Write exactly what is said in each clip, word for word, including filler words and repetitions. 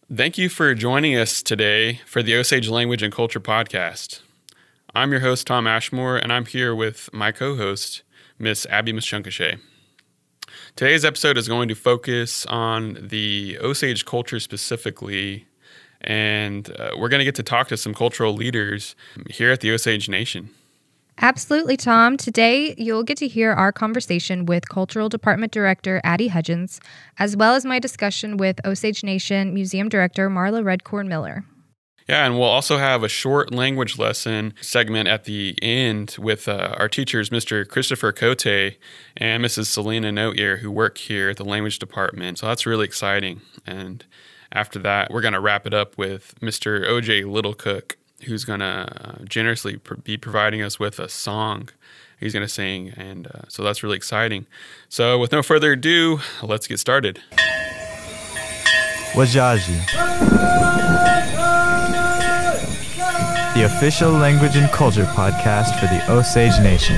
Thank you for joining us today for the Osage Language and Culture Podcast. I'm your host, Tom Ashmore, and I'm here with my co-host, Miss Abby Mashunkache. Today's episode is going to focus on the Osage culture specifically, and uh, we're going to get to talk to some cultural leaders here at the Osage Nation. Absolutely, Tom. Today, you'll get to hear our conversation with Cultural Department Director Addie Hudgens, as well as my discussion with Osage Nation Museum Director Marla Redcorn Miller. Yeah, and we'll also have a short language lesson segment at the end with uh, our teachers, Mister Christopher Cote and Missus Selena No-Ear, who work here at the language department. So that's really exciting. And after that, we're going to wrap it up with Mister O J Littlecook, who's going to generously pr- be providing us with a song he's going to sing. And uh, so that's really exciting. So with no further ado, let's get started. Wajaji, the official language and culture podcast for the Osage Nation.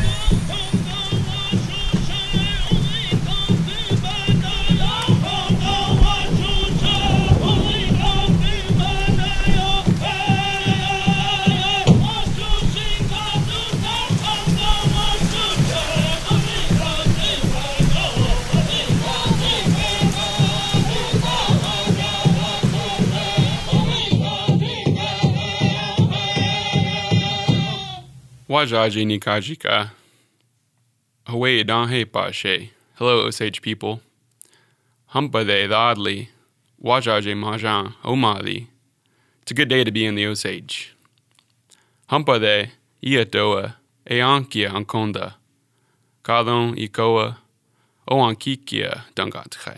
Wajaji ni kajika. Hawaii don he pashe. Hello, Osage people. Humpa de dadli. Wajaji majan omali. It's a good day to be in the Osage. Humpa de iatoa eankia ankonda. Kadon ikoa oankikia dungatkai.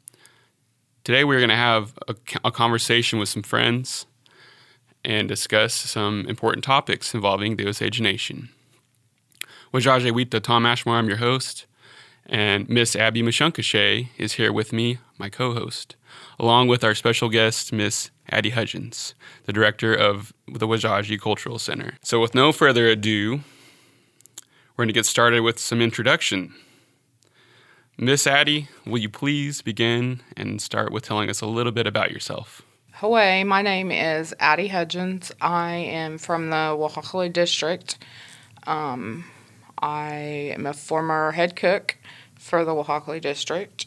Today we're going to have a, a conversation with some friends and discuss some important topics involving the Osage Nation. Wajaje Wita Tom Ashmore, I'm your host, and Miss Abby Mashunkache is here with me, my co-host, along with our special guest, Miss Addie Hudgens, the director of the Wajaji Cultural Center. So with no further ado, we're going to get started with some introduction. Miss Addie, will you please begin and start with telling us a little bit about yourself? Hawaii, my name is Addie Hudgens. I am from the Wahakali District. Um, I am a former head cook for the Wahakali District.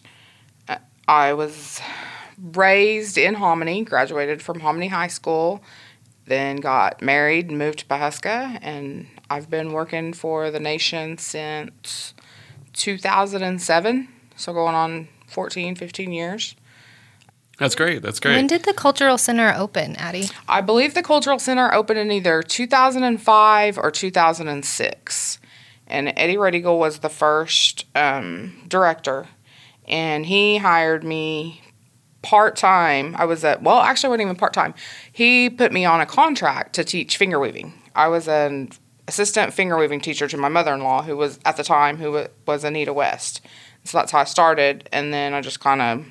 I was raised in Hominy, graduated from Hominy High School, then got married and moved to Pawhuska, and I've been working for the nation since two thousand seven, so going on fourteen, fifteen years. That's great. That's great. When did the Cultural Center open, Addie? I believe the Cultural Center opened in either two thousand five or two thousand six. And Eddie Redigal was the first um, director. And he hired me part-time. I was at, well, actually I wasn't even part-time. He put me on a contract to teach finger weaving. I was an assistant finger weaving teacher to my mother-in-law, who was, at the time, who was Anita West. So that's how I started. And then I just kind of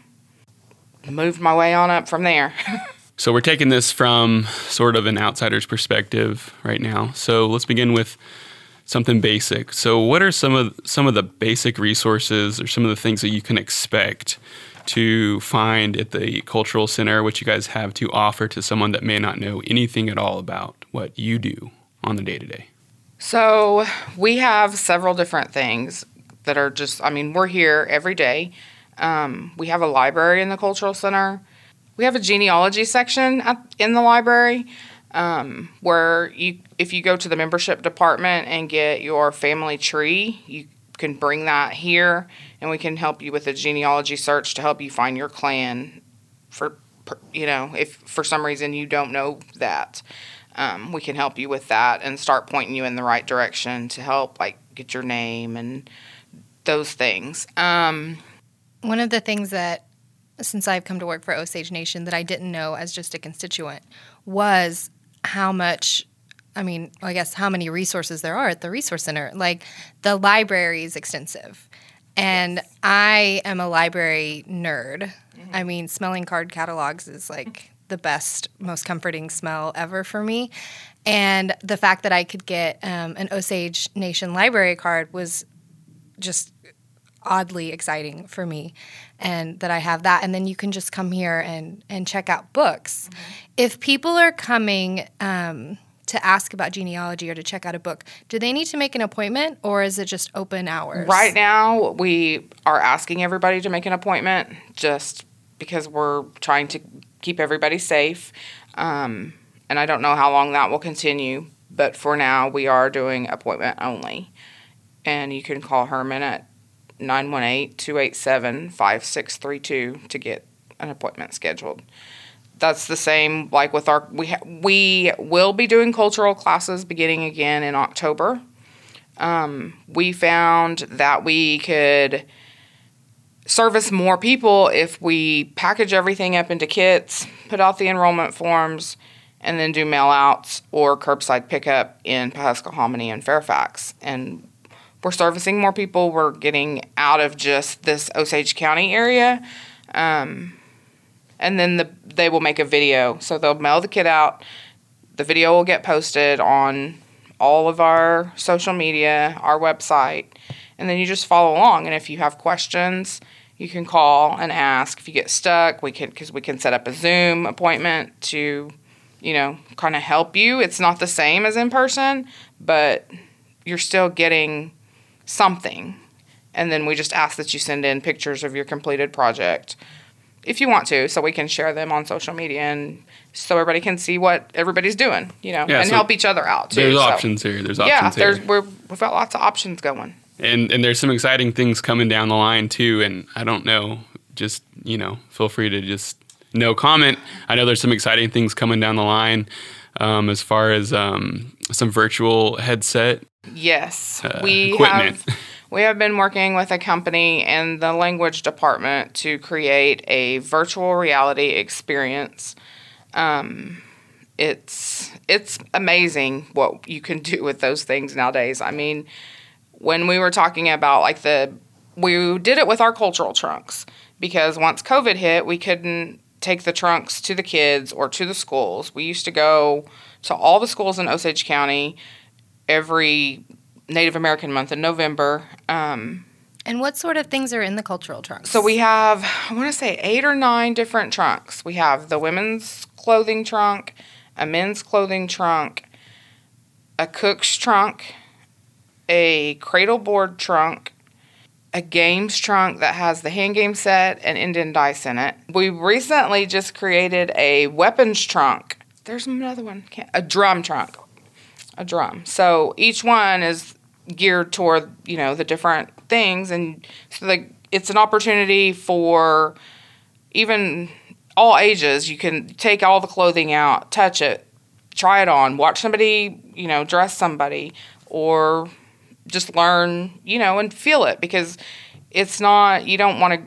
moved my way on up from there. So we're taking this from sort of an outsider's perspective right now. So let's begin with something basic. So what are some of some of the basic resources or some of the things that you can expect to find at the Cultural Center, which you guys have to offer to someone that may not know anything at all about what you do on the day-to-day? So we have several different things that are just, I mean, we're here every day. Um, we have a library in the Cultural Center. We have a genealogy section at, in the library um, where you, if you go to the membership department and get your family tree, you can bring that here, and we can help you with a genealogy search to help you find your clan. For you know, if for some reason you don't know that, um, we can help you with that and start pointing you in the right direction to help, like, get your name and those things. Um, One of the things that, since I've come to work for Osage Nation, that I didn't know as just a constituent was how much, I mean, I guess how many resources there are at the Resource Center. Like, the library is extensive. And yes. I am a library nerd. Mm-hmm. I mean, smelling card catalogs is like the best, most comforting smell ever for me. And the fact that I could get um, an Osage Nation library card was just, oddly exciting for me, and that I have that. And then you can just come here and, and check out books. Mm-hmm. If people are coming um, to ask about genealogy or to check out a book, do they need to make an appointment, or is it just open hours? Right now, we are asking everybody to make an appointment just because we're trying to keep everybody safe. Um, and I don't know how long that will continue, but for now, we are doing appointment only. And you can call Herman at nine one eight, two eight seven, five six three two to get an appointment scheduled. That's the same like with our we ha- we will be doing cultural classes beginning again in October. Um, we found that we could service more people if we package everything up into kits, put out the enrollment forms, and then do mail outs or curbside pickup in Pawhuskahominy and Fairfax. And we're servicing more people. We're getting out of just this Osage County area. Um, and then the, they will make a video. So they'll mail the kit out. The video will get posted on all of our social media, our website. And then you just follow along. And if you have questions, you can call and ask. If you get stuck, we can, because we can set up a Zoom appointment to, you know, kind of help you. It's not the same as in person, but you're still getting something. And then we just ask that you send in pictures of your completed project if you want to, so we can share them on social media and so everybody can see what everybody's doing, you know, yeah, and so help each other out too. There's so, options here. There's options yeah, here. there's, we're, we've got lots of options going. And and there's some exciting things coming down the line too. And I don't know, just, you know, feel free to just no comment. I know there's some exciting things coming down the line um, as far as um, some virtual headset. Yes, uh, we equipment. have. We have been working with a company in the language department to create a virtual reality experience. Um, it's it's amazing what you can do with those things nowadays. I mean, when we were talking about like the, we did it with our cultural trunks because once COVID hit, we couldn't take the trunks to the kids or to the schools. We used to go to all the schools in Osage County every Native American month in November. Um, and what sort of things are in the cultural trunks? so we have, I want to say, eight or nine different trunks. We have the women's clothing trunk, a men's clothing trunk, a cook's trunk, a cradle board trunk, a games trunk that has the hand game set and Indian dice in it. We recently just created a weapons trunk. There's another one. A drum trunk. A drum. So each one is geared toward, you know, the different things. And so like it's an opportunity for even all ages. You can take all the clothing out, touch it, try it on, watch somebody, you know, dress somebody, or just learn, you know, and feel it, because it's not, you don't want to,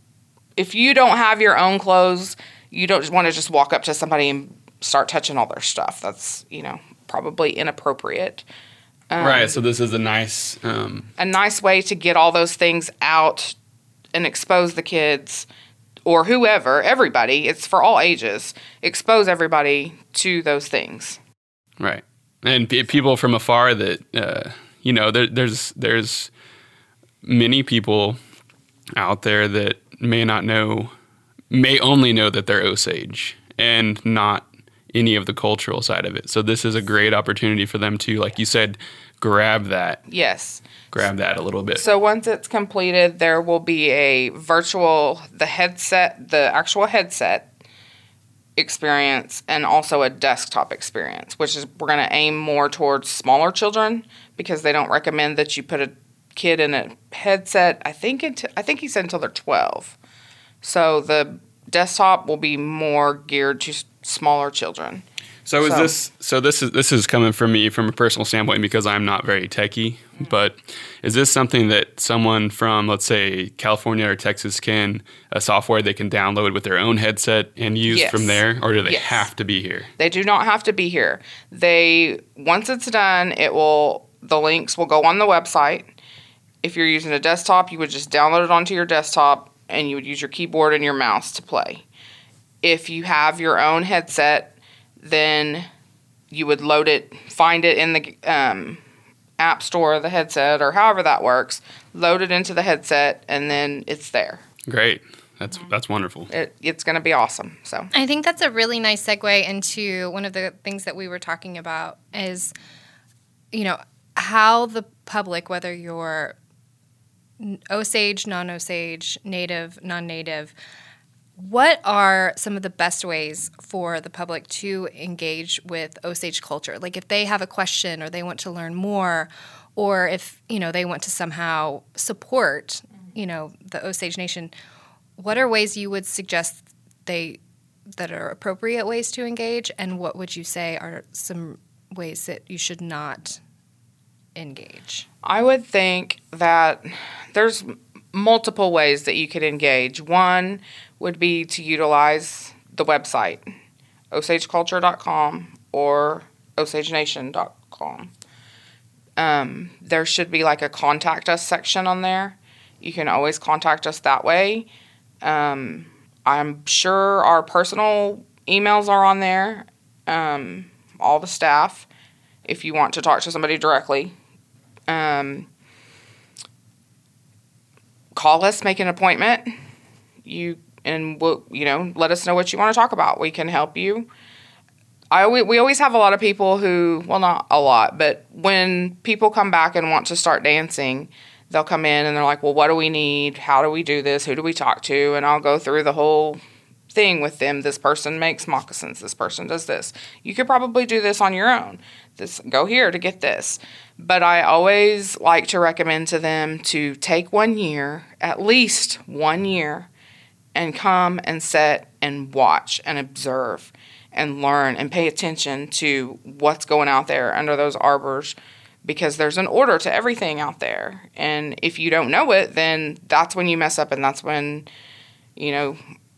if you don't have your own clothes, you don't just want to just walk up to somebody and start touching all their stuff. That's, you know, probably inappropriate. Um, right. So this is a nice, um, a nice way to get all those things out and expose the kids or whoever, everybody. It's for all ages. Expose everybody to those things. right. And p- people from afar that, uh, you know, there, there's there's many people out there that may not know, may only know that they're Osage and not any of the cultural side of it. So this is a great opportunity for them to, like you said, grab that. Yes. Grab that a little bit. So once it's completed, there will be a virtual, the headset, the actual headset experience, and also a desktop experience, which is, we're going to aim more towards smaller children because they don't recommend that you put a kid in a headset. I think it, I think he said until they're twelve. So the desktop will be more geared to smaller children. So is So- this so this is this is coming from me from a personal standpoint because I'm not very techie, but is this something that someone from, let's say, California or Texas can, a software they can download with their own headset and use Yes. from there, or do they Yes. have to be here? They do not have to be here. They, once it's done, it will, the links will go on the website. If you're using a desktop, you would just download it onto your desktop and you would use your keyboard and your mouse to play. If you have your own headset, then you would load it, find it in the um, app store the headset or however that works, load it into the headset, and then it's there. Great. That's that's wonderful. It, it's going to be awesome. So I think that's a really nice segue into one of the things that we were talking about is, you know, how the public, whether you're Osage, non-Osage, native, non-native, what are some of the best ways for the public to engage with Osage culture? Like if they have a question or they want to learn more, or if, you know, they want to somehow support, you know, the Osage Nation, what are ways you would suggest they that are appropriate ways to engage, and what would you say are some ways that you should not engage? I would think that there's multiple ways that you could engage. One would be to utilize the website, osage culture dot com or osage nation dot com. Um, there should be like a contact us section on there. You can always contact us that way. Um, I'm sure our personal emails are on there, um, all the staff, if you want to talk to somebody directly. Um, call us, make an appointment. You and we'll, you know, let us know what you want to talk about. We can help you. I we, we always have a lot of people who, well, not a lot, but when people come back and want to start dancing, they'll come in and they're like, well, what do we need? How do we do this? Who do we talk to? And I'll go through the whole thing with them. This person makes moccasins. This person does this. You could probably do this on your own. This, go here to get this. But I always like to recommend to them to take one year, at least one year, and come and sit and watch and observe and learn and pay attention to what's going out there under those arbors, because there's an order to everything out there. And if you don't know it, then that's when you mess up, and that's when, you know,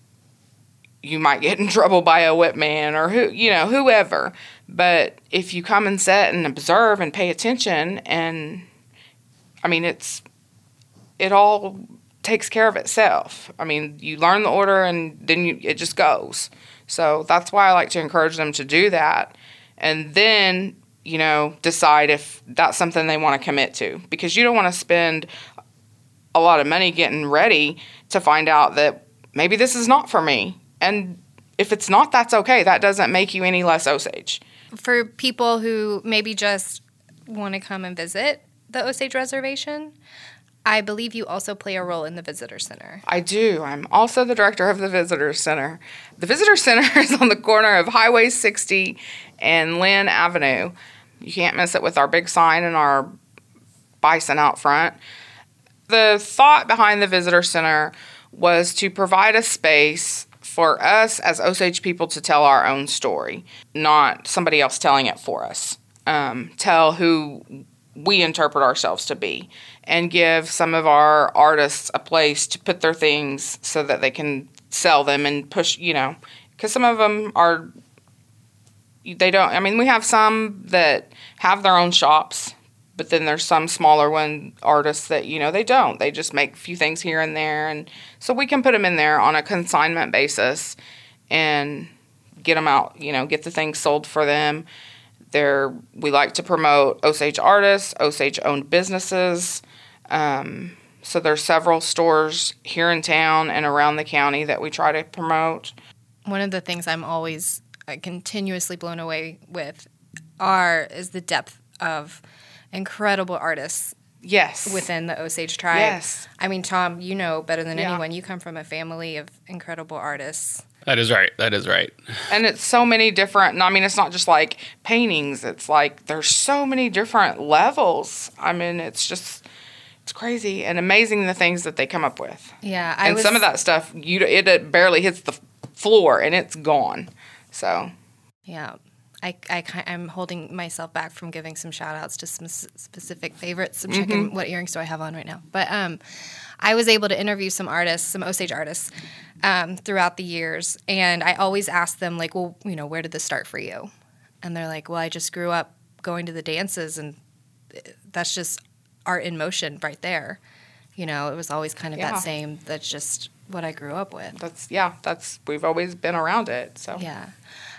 you might get in trouble by a whip man or who, you know, whoever. But if you come and sit and observe and pay attention, and I mean, it's, it all takes care of itself. I mean, you learn the order and then you, it just goes. So that's why I like to encourage them to do that. And then, you know, decide if that's something they want to commit to, because you don't want to spend a lot of money getting ready to find out that maybe this is not for me. And if it's not, that's okay. That doesn't make you any less Osage. For people who maybe just want to come and visit the Osage Reservation, I believe you also play a role in the Visitor Center. I do. I'm also the director of the Visitor Center. The Visitor Center is on the corner of Highway sixty and Lynn Avenue. You can't miss it with our big sign and our bison out front. The thought behind the Visitor Center was to provide a space for us as Osage people to tell our own story, not somebody else telling it for us. Um, tell who we interpret ourselves to be, and give some of our artists a place to put their things so that they can sell them and push, you know, because some of them are, they don't, I mean, we have some that have their own shops, but then there's some smaller one artists that, you know, they don't. They just make a few things here and there. And so we can put them in there on a consignment basis and get them out, you know, get the things sold for them. They're, we like to promote Osage artists, Osage-owned businesses. Um, so there's several stores here in town and around the county that we try to promote. One of the things I'm always uh, continuously blown away with are is the depth of incredible artists Yes. within the Osage tribe. Yes. I mean, Tom, you know better than Yeah. anyone. You come from a family of incredible artists. That is right. That is right. And it's so many different, I mean, it's not just like paintings. It's like there's so many different levels. I mean, it's just, it's crazy and amazing the things that they come up with. Yeah, I and was, some of that stuff, you it, it barely hits the floor and it's gone. So. Yeah. I, I, I'm holding myself back from giving some shout-outs to some s- specific favorites. I'm checking Mm-hmm. what earrings do I have on right now. But um, I was able to interview some artists, some Osage artists, um, throughout the years. And I always ask them, like, well, you know, where did this start for you? And they're like, well, I just grew up going to the dances, and that's just art in motion right there. You know, it was always kind of Yeah. that same, that's just what I grew up with. That's, yeah, that's, we've always been around it. So. Yeah.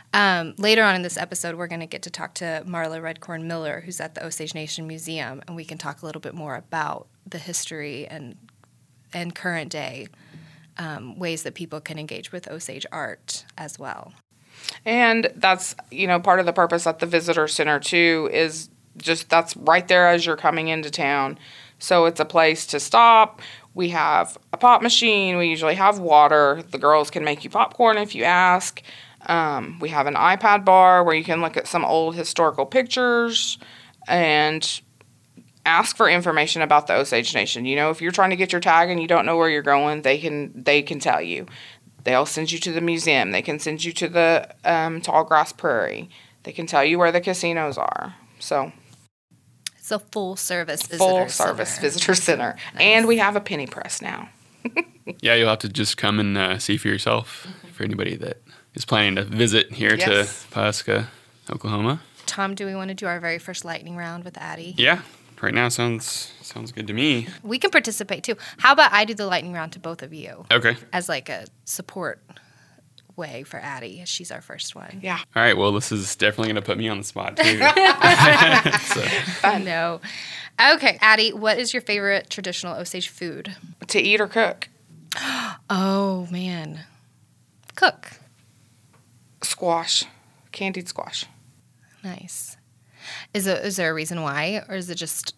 Um, later on in this episode, we're going to get to talk to Marla Redcorn Miller, who's at the Osage Nation Museum, and we can talk a little bit more about the history and and current day um, ways that people can engage with Osage art as well. And that's, you know, part of the purpose at the visitor center too is just that's right there as you're coming into town. So it's a place to stop. We have a pop machine. We usually have water. The girls can make you popcorn if you ask. Um, we have an iPad bar where you can look at some old historical pictures and ask for information about the Osage Nation. You know, if you're trying to get your tag and you don't know where you're going, they can they can tell you. They'll send you to the museum. They can send you to the um, Tallgrass Prairie. They can tell you where the casinos are. So it's a full service visitor full service center. visitor center. Nice. And we have a penny press now. Yeah, you'll have to just come and uh, see for yourself for anybody that is planning to visit here Yes. to Pawhuska, Oklahoma. Tom, do we want to do our very first lightning round with Addie? Yeah, right now sounds sounds good to me. We can participate too. How about I do the lightning round to both of you Okay. as like a support way for Addie? She's our first one. Yeah. All right, well, this is definitely going to put me on the spot, too. so, No. Okay, Addie, what is your favorite traditional Osage food? To eat or cook. Oh, man. Cook. Squash. Candied squash. Nice. Is it, is there a reason why, or is it just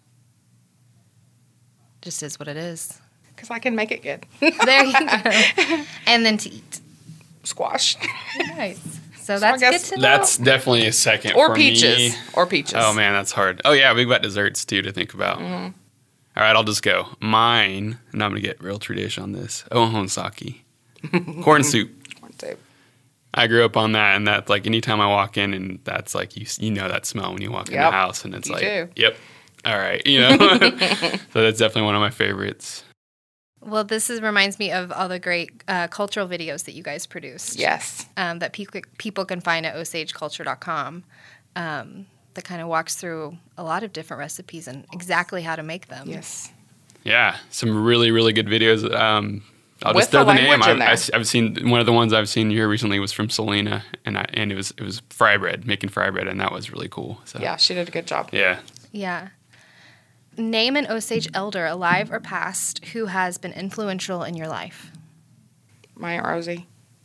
just is what it is? Because I can make it good. There you go. And then to eat. Squash. Nice. So I that's guess good to know. that's definitely a second Or for peaches. me. Or peaches. Oh, man, that's hard. Oh, yeah, we've got desserts, too, to think about. Mm-hmm. All right, I'll just go. Mine, and I'm going to get real tradition on this, ohonsaki. Corn soup. Corn soup. I grew up on that, and that's like anytime I walk in, and that's like you you know that smell when you walk in Yep, the house, and it's you like, do. yep, all right, you know. So that's definitely one of my favorites. Well, this is, reminds me of all the great uh, cultural videos that you guys produced. Yes. Um, that people people can find at osage culture dot com. Um, that kind of walks through a lot of different recipes and exactly how to make them. Yes. Yeah, some really really good videos. Um, I'll With just throw the the name. language in I, there. I, I've seen one of the ones I've seen here recently was from Selena, and I, and it was it was fry bread, making fry bread, and that was really cool. So Yeah, she did a good job. yeah. Yeah. Name an Osage elder, alive or past, who has been influential in your life. My Aunt Rosie.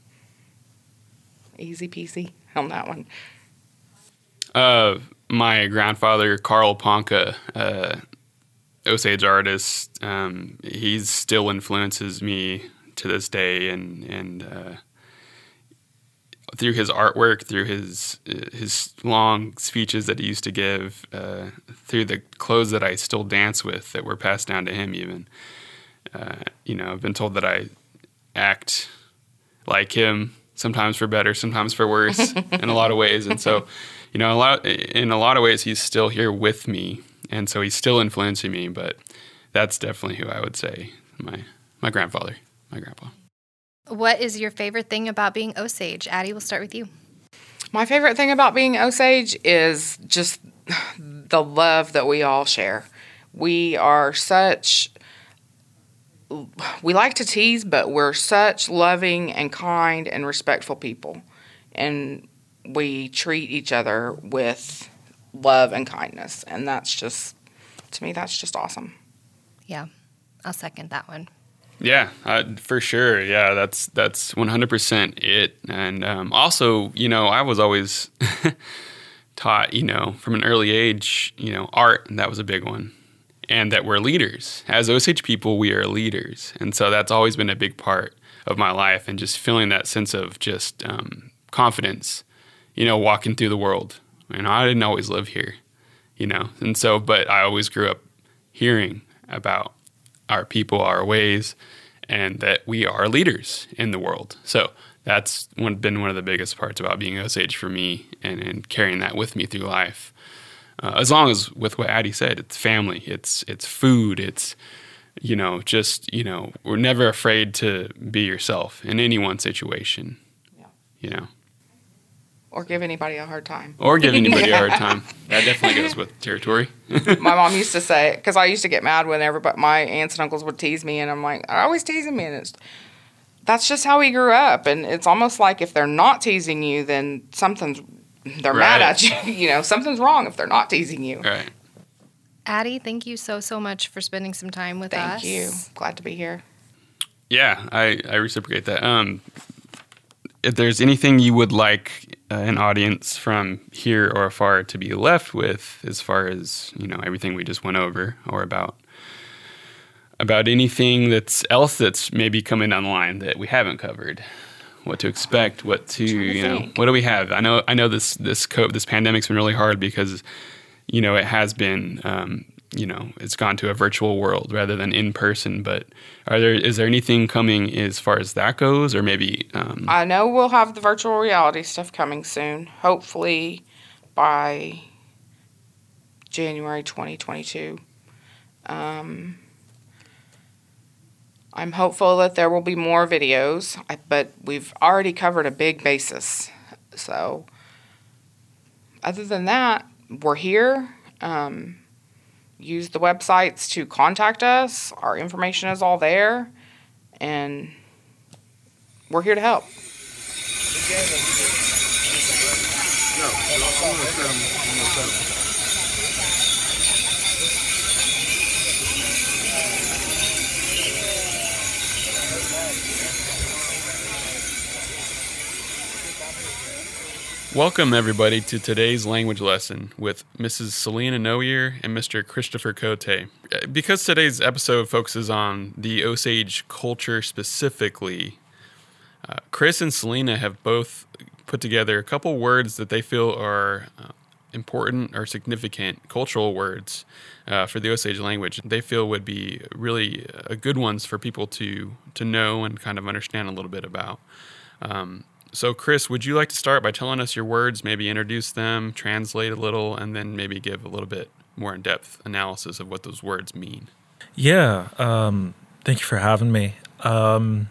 Easy peasy on that one. Uh, my grandfather, Carl Ponca, uh, Osage artist, um, he still influences me to this day, and and uh, through his artwork, through his his long speeches that he used to give, uh, through the clothes that I still dance with that were passed down to him. Even, uh, you know, I've been told that I act like him, sometimes for better, sometimes for worse, in a lot of ways, and so. You know, a lot in a lot of ways, he's still here with me, and so he's still influencing me. But that's definitely who I would say my my grandfather, my grandpa. What is your favorite thing about being Osage? Addie, we'll start with you. My favorite thing about being Osage is just the love that we all share. We are such, we like to tease, but we're such loving and kind and respectful people. And we treat each other with love and kindness. And that's just, to me, that's just awesome. Yeah, I'll second that one. Yeah, uh, for sure. Yeah, that's that's one hundred percent it. And um, also, you know, I was always taught, you know, from an early age, you know, art, and that was a big one. And that we're leaders. As Osage people, we are leaders. And so that's always been a big part of my life, and just feeling that sense of just um, confidence, you know, walking through the world. And I didn't always live here, you know. And so, but I always grew up hearing about our people, our ways, and that we are leaders in the world. So that's one, been one of the biggest parts about being Osage for me, and, and carrying that with me through life. Uh, as long as with what Addie said, it's family, it's it's food, it's, you know, just, you know, we're never afraid to be yourself in any one situation, Yeah. you know. Or give anybody a hard time. Or give anybody a hard time. That definitely goes with territory. My mom used to say, because I used to get mad when everybody, my aunts and uncles would tease me, and I'm like, they're always teasing me. And it's, that's just how he grew up. And it's almost like if they're not teasing you, then something's, they're Right. mad at you. You know, something's wrong if they're not teasing you. Right. Addie, thank you so, so much for spending some time with Thank us. you. Glad to be here. Yeah, I, I reciprocate that. Um, if there's anything you would like uh, an audience from here or afar to be left with, as far as, you know, everything we just went over, or about about anything that's else that's maybe coming down the line that we haven't covered, what to expect, what to, Trying to you know, think. what do we have? I know I know this this co- this pandemic's been really hard because, you know, it has been. Um, you know, it's gone to a virtual world rather than in person. But are there is there anything coming as far as that goes, or maybe? Um, I know we'll have the virtual reality stuff coming soon, hopefully by January twenty twenty-two. Um, I'm hopeful that there will be more videos, I- but we've already covered a big basis. So, other than that, we're here. Um, use the websites to contact us. Our information is all there, and we're here to help. Welcome, everybody, to today's language lesson with Missus Selena Noyer and Mister Christopher Cote. Uh, Because today's episode focuses on the Osage culture specifically, uh, Chris and Selena have both put together a couple words that they feel are uh, important or significant cultural words uh, for the Osage language. They feel would be really uh, good ones for people to to know and kind of understand a little bit about. Um, So, Chris, would you like to start by telling us your words, maybe introduce them, translate a little, and then maybe give a little bit more in-depth analysis of what those words mean? Yeah, um, thank you for having me. Um,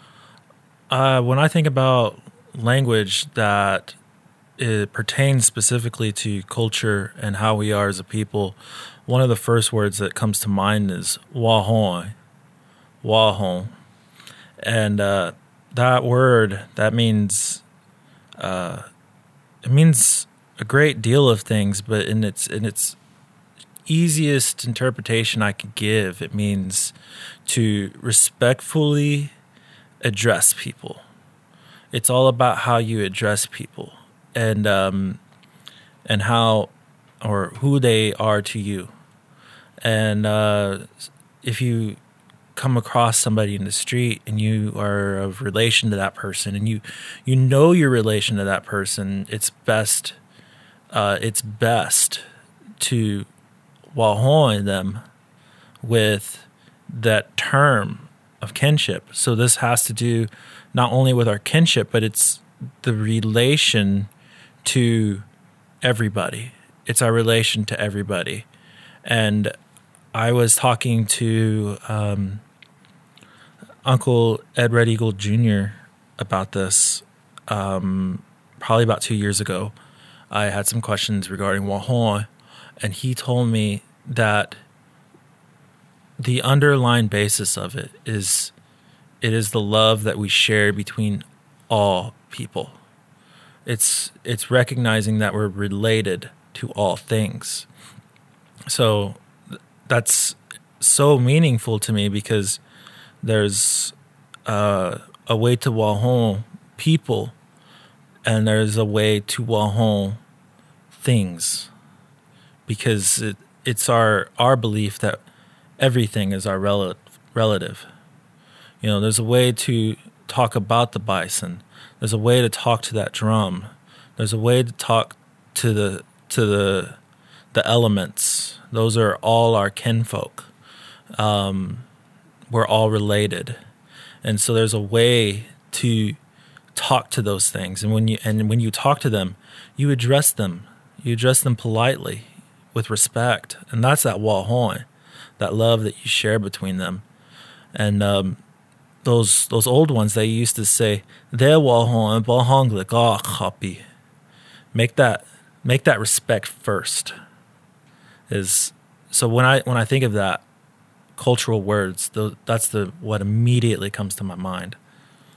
uh, when I think about language that it pertains specifically to culture and how we are as a people, one of the first words that comes to mind is wahon, wahon. And uh, that word, that means, uh, it means a great deal of things, but in its in its easiest interpretation I could give, it means to respectfully address people. It's all about how you address people and um, and how or who they are to you. And uh, if you come across somebody in the street and you are of relation to that person and you you know your relation to that person, it's best uh, it's best to wahon them with that term of kinship. So this has to do not only with our kinship, but it's the relation to everybody. It's our relation to everybody. And I was talking to um, Uncle Ed Red Eagle Junior about this um, probably about two years ago. I had some questions regarding wahon, and he told me that the underlying basis of it is it is the love that we share between all people. It's it's recognizing that we're related to all things. So that's so meaningful to me because there's uh, a way to wahon people and there's a way to wahon things, because it, it's our our belief that everything is our rel- relative. You know, there's a way to talk about the bison. There's a way to talk to that drum. There's a way to talk to the to the the elements. Those are all our kinfolk. Um, we're all related, and so there's a way to talk to those things. And when you and when you talk to them, you address them. You address them politely, with respect, and that's that wahon, that love that you share between them. And um, those those old ones, they used to say, "Their wahon bahong ga kapi." Make that make that respect first. Is so when I when I think of that cultural words, those, that's the what immediately comes to my mind.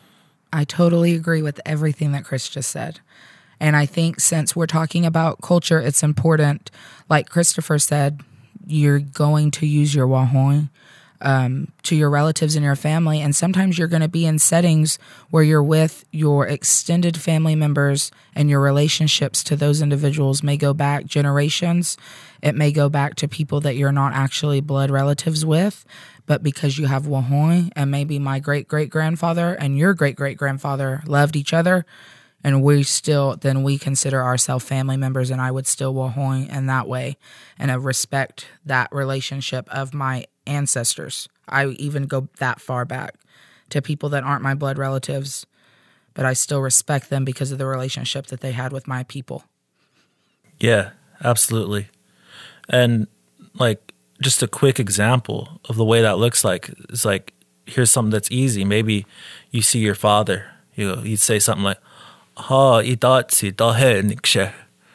I totally agree with everything that Chris just said. And I think since we're talking about culture, it's important, like Christopher said, you're going to use your wahoin um, to your relatives and your family. And sometimes you're going to be in settings where you're with your extended family members, and your relationships to those individuals may go back generations. It may go back to people that you're not actually blood relatives with, but because you have wahoin, and maybe my great-great-grandfather and your great-great-grandfather loved each other, and we still, then we consider ourselves family members, and I would still wahoin in that way, and I respect that relationship of my ancestors. I even go that far back to people that aren't my blood relatives, but I still respect them because of the relationship that they had with my people. Yeah, absolutely. And like, just a quick example of the way that looks like is like, here's something that's easy. Maybe you see your father, you know, you'd say something like, "Ha, idatsi dahe nikshe."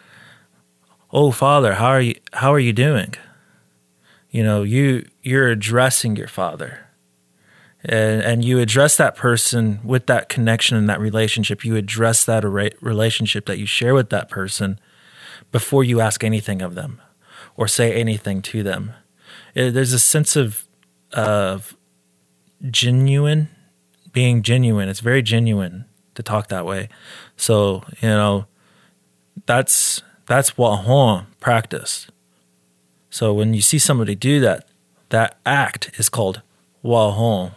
Oh, father, how are you? How are you doing? You know, you you're addressing your father, and and you address that person with that connection and that relationship. You address that ara- relationship that you share with that person before you ask anything of them or say anything to them. It, there's a sense of of genuine, being genuine. It's very genuine to talk that way. So, you know, that's that's wahon practice. So when you see somebody do that, that act is called wahon.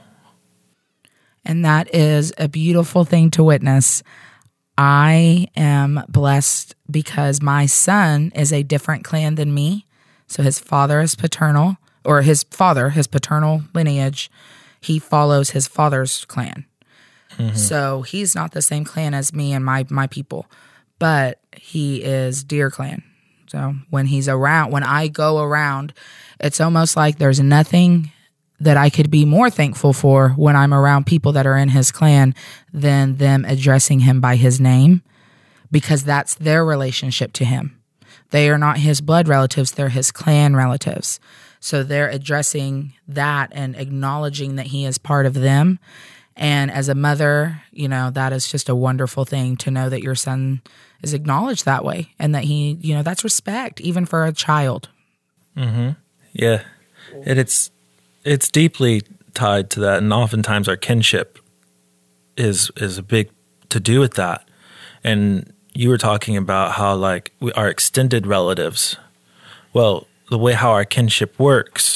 And that is a beautiful thing to witness. I am blessed because my son is a different clan than me. So his father is paternal, or his father, his paternal lineage, he follows his father's clan. Mm-hmm. So he's not the same clan as me and my, my people, but he is Deer Clan. So when he's around, when I go around, it's almost like there's nothing that I could be more thankful for when I'm around people that are in his clan than them addressing him by his name, because that's their relationship to him. They are not his blood relatives, they're his clan relatives. So they're addressing that and acknowledging that he is part of them. And as a mother, you know, that is just a wonderful thing to know that your son is acknowledged that way, and that he, you know, that's respect even for a child. Mm-hmm. Yeah. And it's, it's deeply tied to that. And oftentimes our kinship is, is a big to do with that. And you were talking about how like we, our extended relatives, well, the way how our kinship works,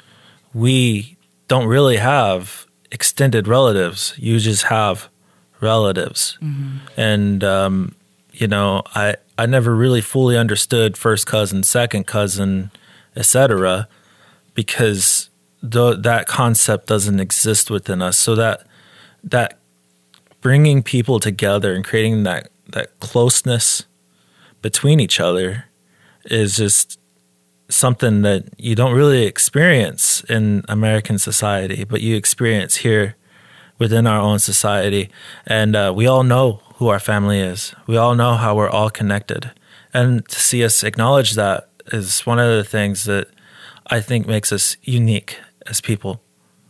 we don't really have extended relatives. You just have relatives. Mm-hmm. And, um, you know, I, I never really fully understood first cousin, second cousin, et cetera, because the, that concept doesn't exist within us. So that that bringing people together and creating that, that closeness between each other is just something that you don't really experience in American society, but you experience here within our own society. And uh, we all know who our family is. We all know how we're all connected. And to see us acknowledge that is one of the things that I think makes us unique as people.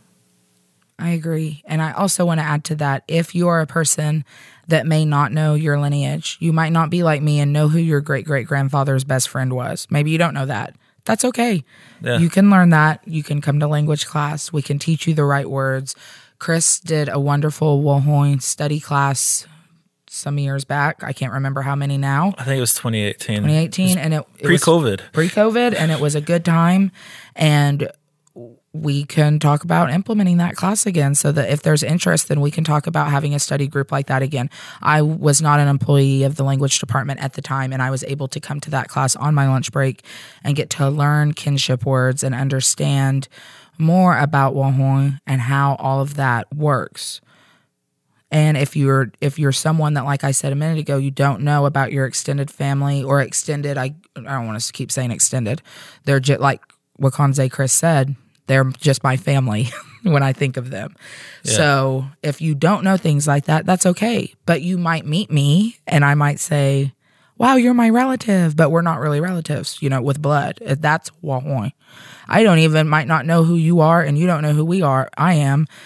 I agree. And I also want to add to that, if you are a person that may not know your lineage, you might not be like me and know who your great-great-grandfather's best friend was. Maybe you don't know that. That's okay. Yeah. You can learn that. You can come to language class. We can teach you the right words. Chris did a wonderful wahoin study class some years back. I can't remember how many now. I think it was twenty eighteen. twenty eighteen, and it, it pre-COVID. Was pre-COVID, and it was a good time. And we can talk about implementing that class again, so that if there's interest, then we can talk about having a study group like that again. I was not an employee of the language department at the time, and I was able to come to that class on my lunch break and get to learn kinship words and understand more about wahoin and how all of that works. And if you're if you're someone that, like I said a minute ago, you don't know about your extended family or extended, I I don't want to keep saying extended. They're just like Wakanze Chris said, they're just my family when I think of them. Yeah. So if you don't know things like that, that's okay. But you might meet me and I might say, wow, you're my relative, but we're not really relatives, you know, with blood. That's wahoin. I don't even might not know who you are and you don't know who we are. I am.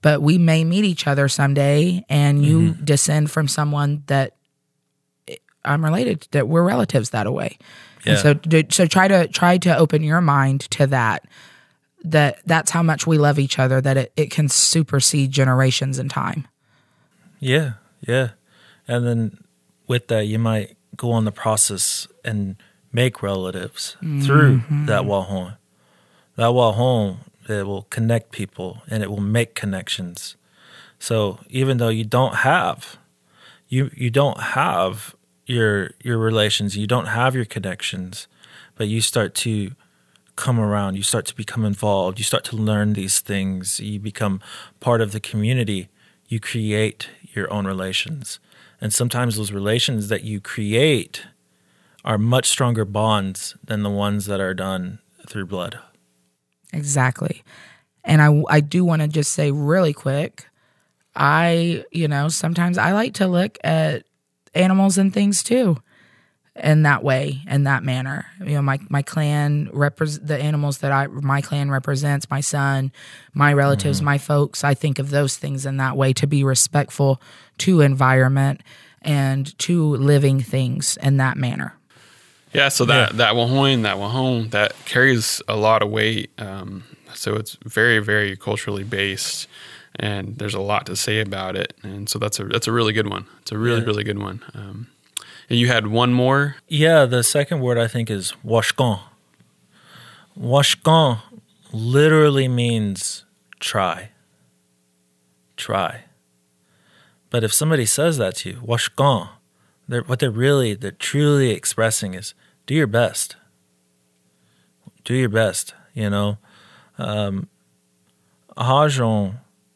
but we may meet each other someday, and you mm-hmm. descend from someone that I'm related, that we're relatives that way. Yeah. And so, so try to try to open your mind to that. That that's how much we love each other. That it, it can supersede generations in time. Yeah, yeah, and then with that, you might go on the process and make relatives mm-hmm. through that wahon. That wahon, it will connect people and it will make connections. So even though you don't have, you you don't have your your relations, you don't have your connections, but you start to come around, you start to become involved, you start to learn these things, you become part of the community, you create your own relations. And sometimes those relations that you create are much stronger bonds than the ones that are done through blood. Exactly. And I, I do want to just say really quick, I, you know, sometimes I like to look at animals and things too in that way, in that manner. You know, my, my clan, repre- the animals that I my clan represents, my son, my relatives, mm-hmm. my folks, I think of those things in that way, to be respectful to environment and to living things in that manner. Yeah, so that, yeah. that wahoin, that wahon, that carries a lot of weight. Um, so it's very, very culturally based, and there's a lot to say about it. And so that's a that's a really good one. It's a really, yeah. really good one. Um, and you had one more? Yeah, the second word I think is washkan. Washkan literally means try. Try. But if somebody says that to you, washkan, they're, what they're really, they're truly expressing is, do your best. Do your best, you know. Um, Hajon,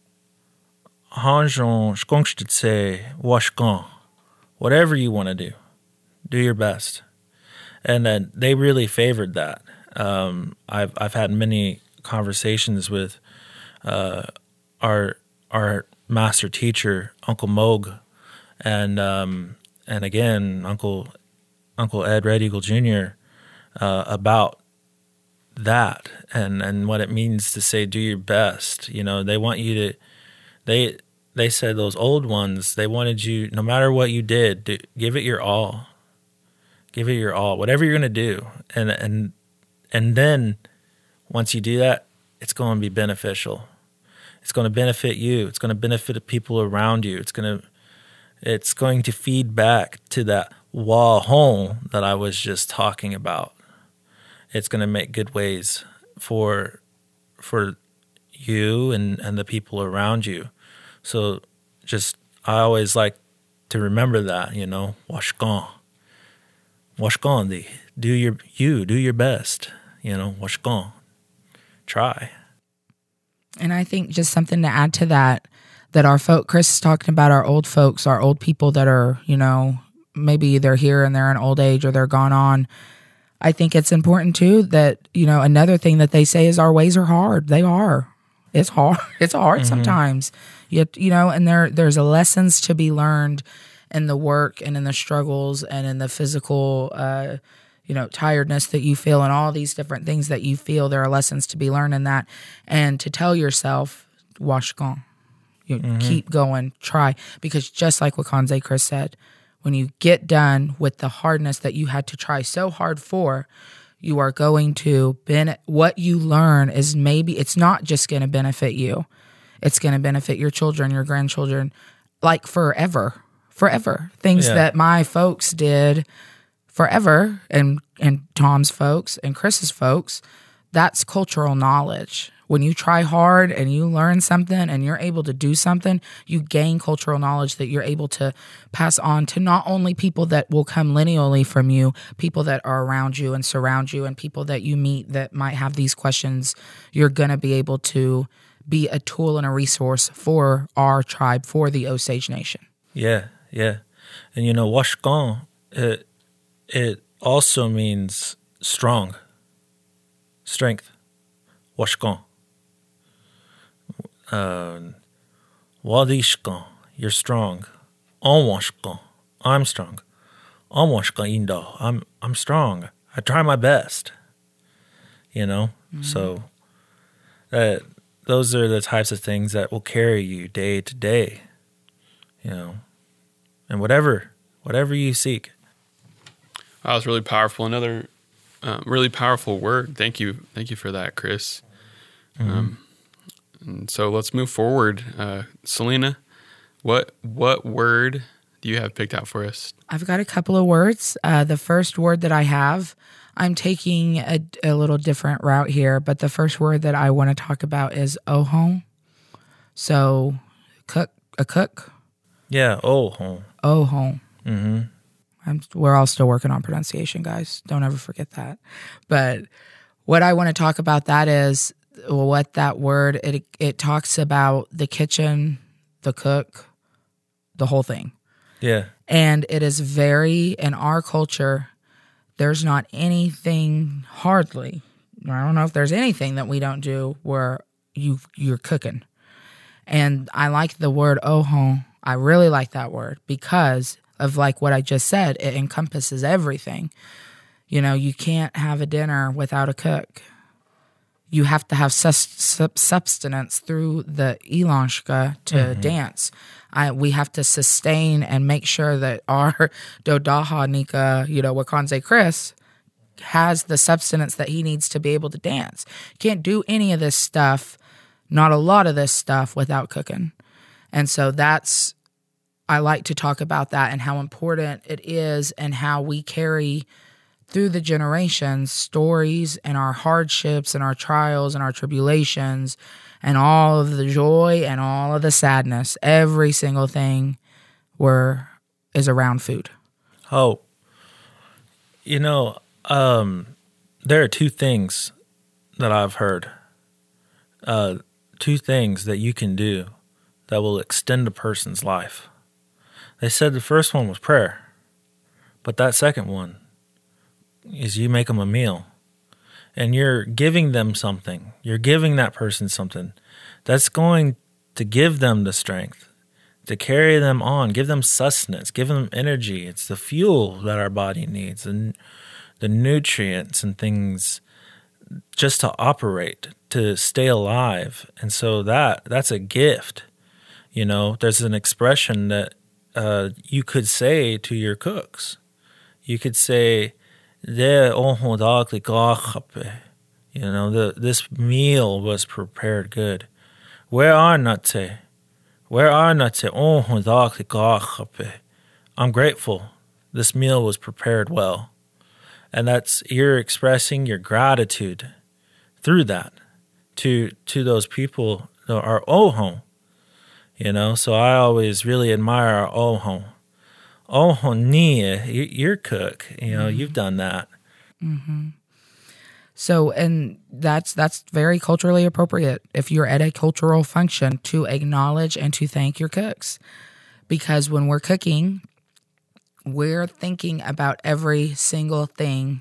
Hajon, skongstitse, washkan. Whatever you want to do, do your best. And then they really favored that. Um, I've I've had many conversations with uh, our our master teacher, Uncle Moog, and um, and again, Uncle Uncle Ed Red Eagle Junior uh, about that and, and what it means to say do your best. You know, they want you to they they said those old ones, they wanted you, no matter what you did, do, give it your all. Give it your all, whatever you're going to do. And and and then once you do that, it's going to be beneficial. It's going to benefit you. It's going to benefit the people around you. It's going to it's going to feed back to that wahon that I was just talking about. It's going to make good ways for for you and, and the people around you. So just, I always like to remember that, you know, washkan. Washkan, the do your you do your best, you know, washkan. Try. And I think just something to add to that, that our folk, Chris is talking about our old folks, our old people that are, you know, maybe they're here and they're in old age or they're gone on. I think it's important too that, you know, another thing that they say is our ways are hard. They are. It's hard. It's hard mm-hmm. sometimes. You, you know, and there there's lessons to be learned in the work and in the struggles and in the physical, uh, you know, tiredness that you feel and all these different things that you feel. There are lessons to be learned in that. And to tell yourself, washkan. You mm-hmm. keep going, try. Because just like what Kanze Chris said, when you get done with the hardness that you had to try so hard for, you are going to, ben- what you learn is maybe, it's not just going to benefit you. It's going to benefit your children, your grandchildren, like forever, forever. Things yeah. that my folks did forever, and, and Tom's folks and Chris's folks, that's cultural knowledge. When you try hard and you learn something and you're able to do something, you gain cultural knowledge that you're able to pass on to not only people that will come lineally from you, people that are around you and surround you, and people that you meet that might have these questions. You're going to be able to be a tool and a resource for our tribe, for the Osage Nation. Yeah, yeah. And you know, washkan, it, it also means strong, strength, washkan. Uh, Wadishkan, you're strong. Onwashkan, I'm strong. Onwashkan indo, I'm I'm strong. I try my best. You know, mm-hmm. so that those are the types of things that will carry you day to day, you know, and whatever, whatever you seek. That was really powerful. Another uh, really powerful word. Thank you. Thank you for that, Chris. Mm-hmm. Um, and so let's move forward. Uh, Selena, what what word do you have picked out for us? I've got a couple of words. Uh, the first word that I have, I'm taking a, a little different route here, but the first word that I want to talk about is ohon. So, cook, a cook. Yeah, ohon. Ohon. Mm-hmm. I'm, we're all still working on pronunciation, guys. Don't ever forget that. But what I want to talk about that is what that word, it it talks about the kitchen, the cook, the whole thing. Yeah. And it is very, in our culture, there's not anything hardly, I don't know if there's anything that we don't do where you, you're cooking. And I like the word ohon. I really like that word because of like what I just said. It encompasses everything. You know, you can't have a dinner without a cook. You have to have sus- substance through the ilanshka to mm-hmm. dance. I, we have to sustain and make sure that our Dodaha Nika, you know, Wakanze Chris, has the substance that he needs to be able to dance. Can't do any of this stuff, not a lot of this stuff, without cooking. And so that's, I like to talk about that and how important it is and how we carry through the generations stories and our hardships and our trials and our tribulations and all of the joy and all of the sadness. Every single thing were is around food. Oh, you know, um, there are two things that I've heard. Uh, two things that you can do that will extend a person's life. They said the first one was prayer, but that second one is you make them a meal. And you're giving them something. You're giving that person something that's going to give them the strength, to carry them on, give them sustenance, give them energy. It's the fuel that our body needs, and the nutrients and things just to operate, to stay alive. And so that that's a gift. You know, there's an expression that uh, you could say to your cooks. You could say, you know, the, this meal was prepared good. Where are nate? Where are nate? I'm grateful. This meal was prepared well. And that's, you're expressing your gratitude through that to to those people, our ohon. You know, so I always really admire our ohon. Ohon ni, your cook, you know, mm-hmm. you've done that. Mm-hmm. So, and that's that's very culturally appropriate if you're at a cultural function to acknowledge and to thank your cooks. Because when we're cooking, we're thinking about every single thing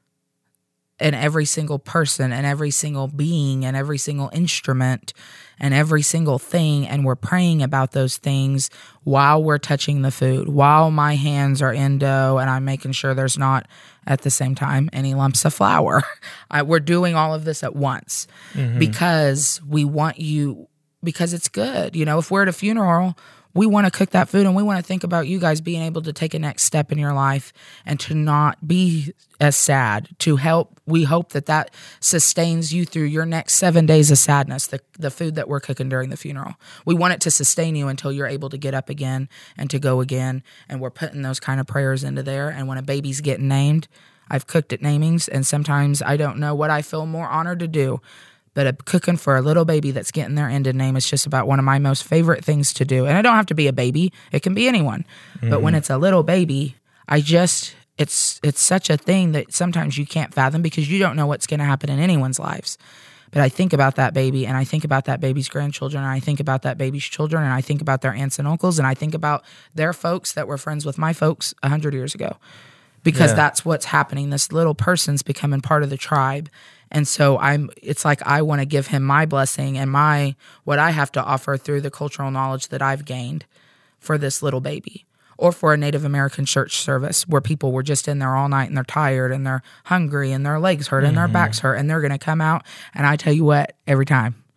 and every single person and every single being and every single instrument and every single thing, and we're praying about those things while we're touching the food, while my hands are in dough and I'm making sure there's not, at the same time, any lumps of flour. I, we're doing all of this at once mm-hmm. because we want you, because it's good. You know, if we're at a funeral, we want to cook that food and we want to think about you guys being able to take a next step in your life and to not be as sad, to help. We hope that that sustains you through your next seven days of sadness, the, the food that we're cooking during the funeral. We want it to sustain you until you're able to get up again and to go again. And we're putting those kind of prayers into there. And when a baby's getting named, I've cooked at namings, and sometimes I don't know what I feel more honored to do. But a, cooking for a little baby that's getting their ended name is just about one of my most favorite things to do. And it don't have to be a baby. It can be anyone. Mm-hmm. But when it's a little baby, I just, it's it's such a thing that sometimes you can't fathom because you don't know what's going to happen in anyone's lives. But I think about that baby, and I think about that baby's grandchildren, and I think about that baby's children, and I think about their aunts and uncles, and I think about their folks that were friends with my folks a hundred years ago. Because yeah. that's what's happening. This little person's becoming part of the tribe. And so I'm, it's like I want to give him my blessing and my, what I have to offer through the cultural knowledge that I've gained for this little baby. Or for a Native American church service where people were just in there all night and they're tired and they're hungry and their legs hurt and mm-hmm. their backs hurt and they're going to come out. And I tell you what, every time,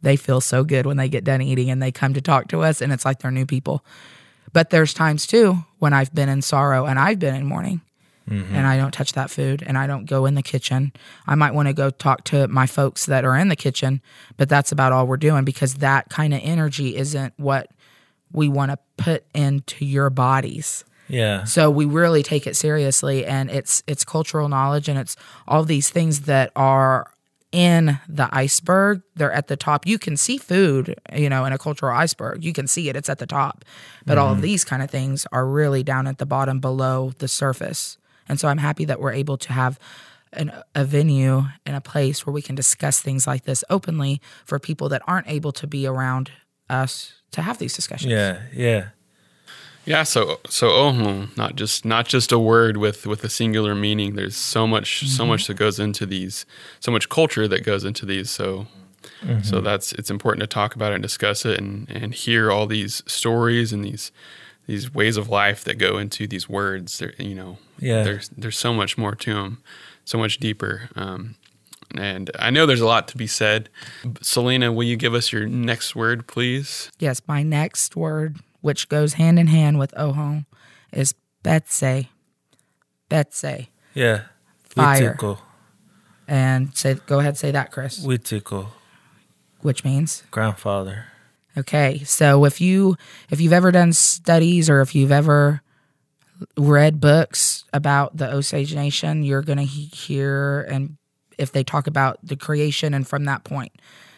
They feel so good when they get done eating and they come to talk to us, and it's like they're new people. But there's times too when I've been in sorrow and I've been in mourning, mm-hmm. and I don't touch that food and I don't go in the kitchen. I might want to go talk to my folks that are in the kitchen, but that's about all we're doing, because that kind of energy isn't what we want to put into your bodies. Yeah. So we really take it seriously, and it's it's cultural knowledge, and it's all these things that are in the iceberg. They're at the top. You can see food, you know, in a cultural iceberg. You can see it. It's at the top. But mm-hmm. all of these kind of things are really down at the bottom below the surface. And so I'm happy that we're able to have an, a venue and a place where we can discuss things like this openly for people that aren't able to be around us to have these discussions. Yeah, yeah. Yeah, so so ohun, not just not just a word with, with a singular meaning. There's so much mm-hmm. so much that goes into these, so much culture that goes into these. So mm-hmm. so that's it's important to talk about it and discuss it, and, and hear all these stories and these these ways of life that go into these words. There, you know, yeah. there's there's so much more to them, so much deeper. Um, and I know there's a lot to be said. Selena, will you give us your next word, please? Yes, my next word, which goes hand in hand with ohun, is betse. Betse. Yeah. Fire. Witiko. And say, go ahead, say that, Chris. Witiko. Which means? Grandfather. Okay, so if you if you've ever done studies, or if you've ever read books about the Osage Nation, you're going to he- hear, and if they talk about the creation, and from that point,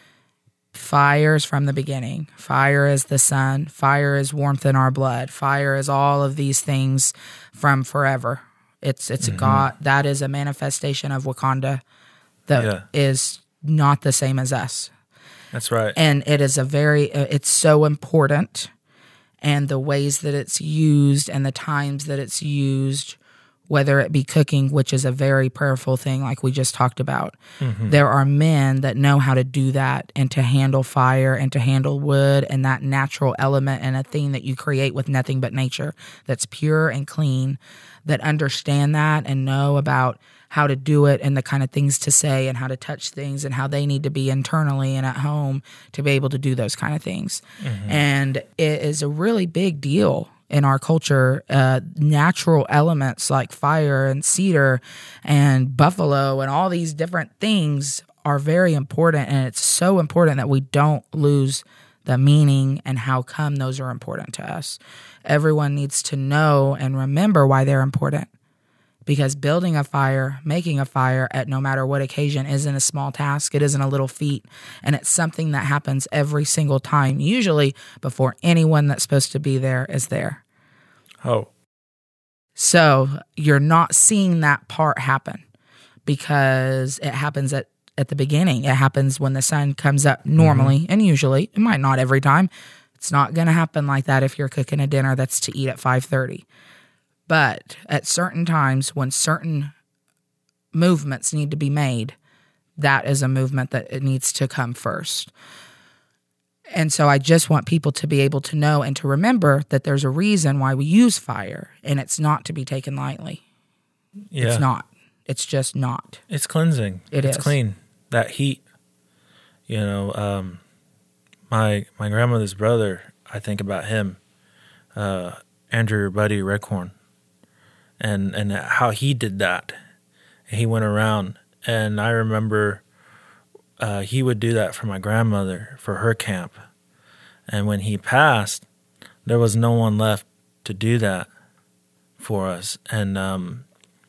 fire is from the beginning. Fire is the sun. Fire is warmth in our blood. Fire is all of these things from forever. It's it's mm-hmm. a God. That is a manifestation of Wakanda that yeah. is not the same as us. That's right. And it is a very, uh, it's so important. And the ways that it's used and the times that it's used, whether it be cooking, which is a very prayerful thing like we just talked about. Mm-hmm. There are men that know how to do that, and to handle fire, and to handle wood, and that natural element, and a thing that you create with nothing but nature that's pure and clean, that understand that and know about how to do it, and the kind of things to say, and how to touch things, and how they need to be internally and at home to be able to do those kind of things. Mm-hmm. And it is a really big deal in our culture. Uh, natural elements like fire and cedar and buffalo and all these different things are very important, and it's so important that we don't lose the meaning and how come those are important to us. Everyone needs to know and remember why they're important, because building a fire, making a fire at no matter what occasion isn't a small task. It isn't a little feat, and it's something that happens every single time, usually before anyone that's supposed to be there is there. Oh. So you're not seeing that part happen, because it happens at, at the beginning. It happens when the sun comes up normally, mm-hmm. and usually. It might not every time. It's not going to happen like that if you're cooking a dinner that's to eat at five thirty. But at certain times, when certain movements need to be made, that is a movement that it needs to come first. And so I just want people to be able to know and to remember that there's a reason why we use fire, and it's not to be taken lightly. Yeah. It's not. It's just not. It's cleansing. It it's is. clean. That heat, you know, um, my my grandmother's brother, I think about him, uh, Andrew Buddy Reckhorn, and, and how he did that. He went around, and I remember uh, he would do that for my grandmother for her camp. And when he passed, there was no one left to do that for us. And um,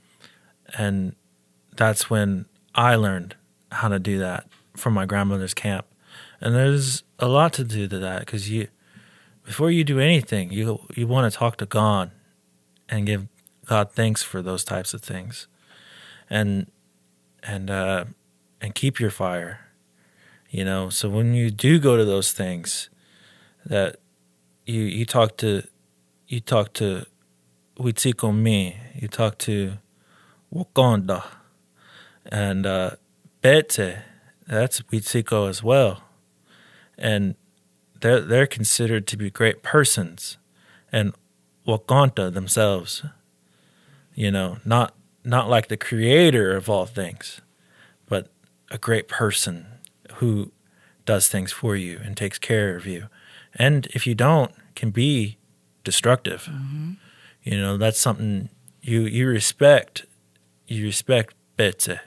and that's when I learned how to do that for my grandmother's camp. And there's a lot to do to that, because you, before you do anything, you you want to talk to God and give God thanks for those types of things, and and uh, and keep your fire, you know. So when you do go to those things, that you you talk to you talk to Witiko me, you talk to Wakanda, and uh, Betse, that's Witiko as well, and they're they're considered to be great persons, and Wakanda themselves. You know, not not like the creator of all things, but a great person who does things for you and takes care of you. And if you don't, can be destructive. Mm-hmm. You know, that's something you you respect. You respect Betse.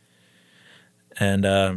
And, um,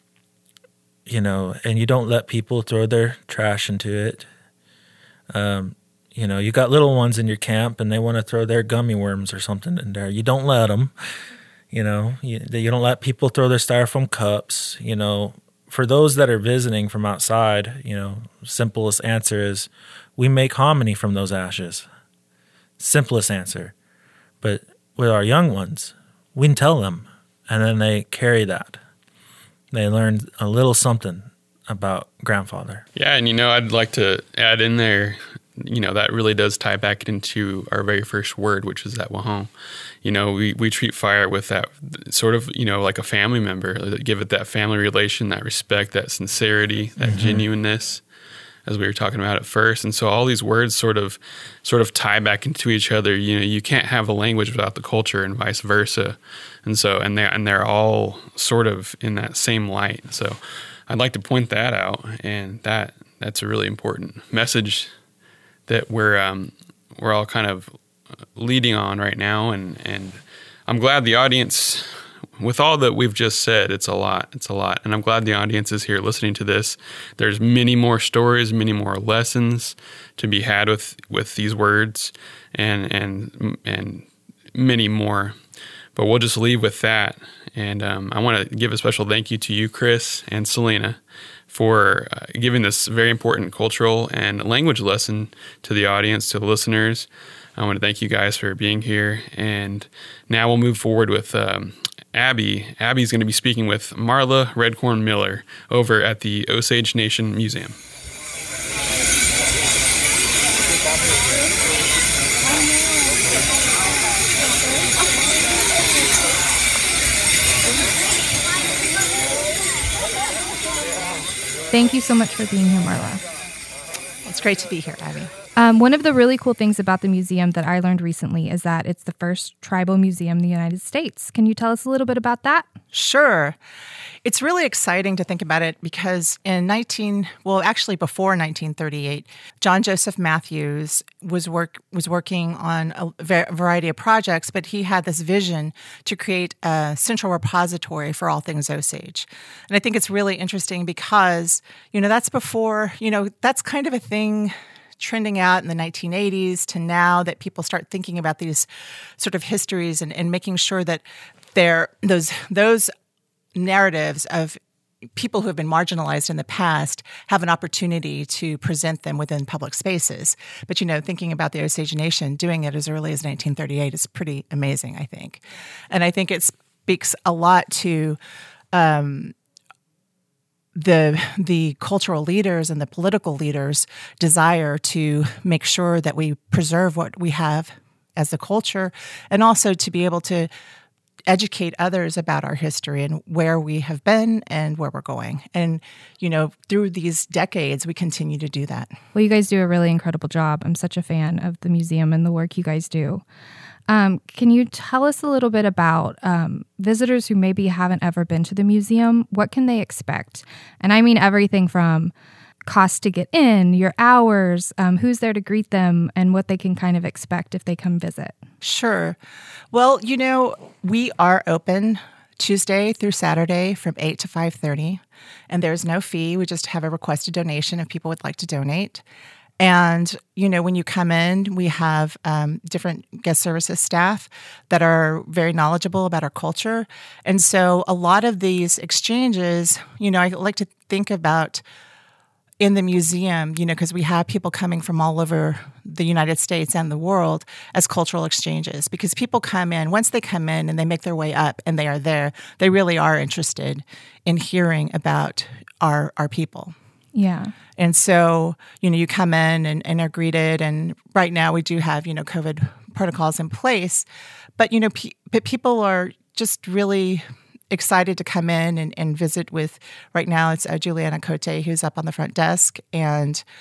you know, and you don't let people throw their trash into it. Um, you know, you got little ones in your camp and they want to throw their gummy worms or something in there. You don't let them. You know, you, you don't let people throw their styrofoam cups. You know, for those that are visiting from outside, you know, simplest answer is we make hominy from those ashes. Simplest answer. But with our young ones, we can tell them, and then they carry that. They learn a little something about grandfather. Yeah, and you know, I'd like to add in there, you know, that really does tie back into our very first word, which is that wahom. You know, we, we treat fire with that sort of, you know, like a family member, give it that family relation, that respect, that sincerity, that mm-hmm. genuineness, as we were talking about at first. And so all these words sort of sort of tie back into each other. You know, you can't have a language without the culture and vice versa. And so, and they're, and they're all sort of in that same light. So I'd like to point that out, and that that's a really important message that we're um, we're all kind of leading on right now, and, and I'm glad the audience, with all that we've just said, it's a lot, it's a lot, and I'm glad the audience is here listening to this. There's many more stories, many more lessons to be had with, with these words, and and and many more. But we'll just leave with that, and um, I want to give a special thank you to you, Chris and Selena, for uh, giving this very important cultural and language lesson to the audience, to the listeners. I want to thank you guys for being here. And now we'll move forward with um, Abby. Abby's going to be speaking with Marla Redcorn Miller over at the Osage Nation Museum. Thank you so much for being here, Marla. It's great to be here, Abby. Um, one of the really cool things about the museum that I learned recently is that it's the first tribal museum in the United States. Can you tell us a little bit about that? Sure. It's really exciting to think about it because in nineteen, well, actually before nineteen thirty-eight, John Joseph Matthews was work was working on a variety of projects, but he had this vision to create a central repository for all things Osage. And I think it's really interesting because, you know, that's before, you know, that's kind of a thing trending out in the nineteen eighties to now that people start thinking about these sort of histories and, and making sure that they're, those those narratives of people who have been marginalized in the past have an opportunity to present them within public spaces. But, you know, thinking about the Osage Nation, doing it as early as nineteen thirty-eight is pretty amazing, I think. And I think it speaks a lot to um, the the cultural leaders and the political leaders' desire to make sure that we preserve what we have as a culture, and also to be able to educate others about our history and where we have been and where we're going. And, you know, through these decades, we continue to do that. Well, you guys do a really incredible job. I'm such a fan of the museum and the work you guys do. Um, can you tell us a little bit about um, visitors who maybe haven't ever been to the museum? What can they expect? And I mean everything from cost to get in, your hours, um, who's there to greet them, and what they can kind of expect if they come visit. Sure. Well, you know, we are open Tuesday through Saturday from eight to five thirty, and there's no fee. We just have a requested donation if people would like to donate. And, you know, when you come in, we have um, different guest services staff that are very knowledgeable about our culture. And so a lot of these exchanges, you know, I like to think about in the museum, you know, because we have people coming from all over the United States and the world as cultural exchanges, because people come in, once they come in and they make their way up and they are there, they really are interested in hearing about our our people. Yeah. And so, you know, you come in and, and are greeted, and right now we do have, you know, COVID protocols in place, but, you know, pe- but people are just really excited to come in and, and visit with, right now it's uh, Juliana Cote, who's up on the front desk, and